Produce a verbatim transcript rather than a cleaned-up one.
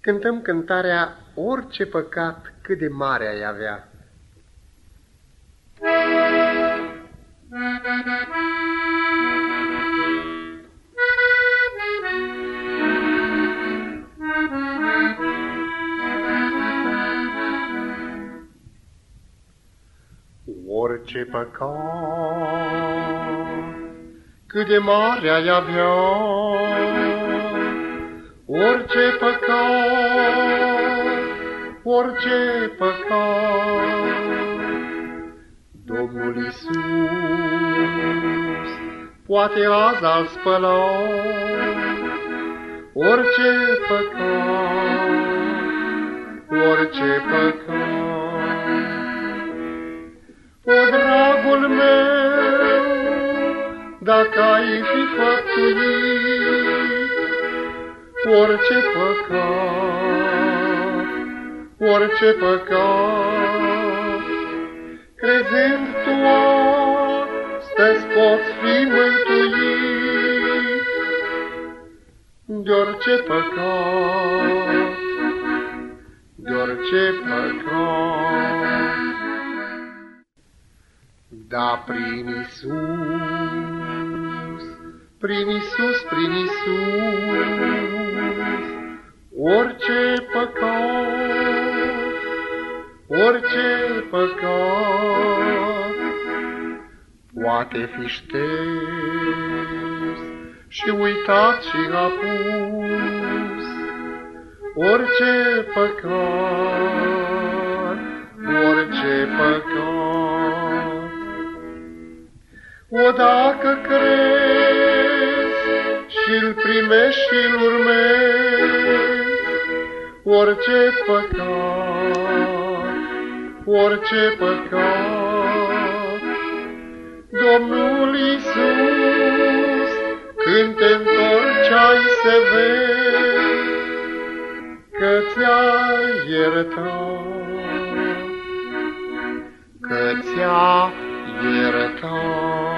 cântăm cântarea Orice păcat cât de mare ai avea. Orice păcat cât de mare ai avea, orice păcat, orice păcat, Domnul Iisus poate azi a spăla orice păcat, orice păcat. O, dragul meu, dacă ai fi făptuit orice păcat, orice păcat, crezând tu astăzi poți fi mântuit de orice păcat, de orice păcat. Da, prin Iisus, prin Iisus, prin Iisus, orice păcat, orice păcat, poate fi șters și uitat și apus, orice păcat, orice păcat. O, dacă crezi și-l primești și-l urmezi, orice păcat, orice păcat, Domnul Iisus, când te întorci ai să vezi că ți-a iertat, că ți-a iertat.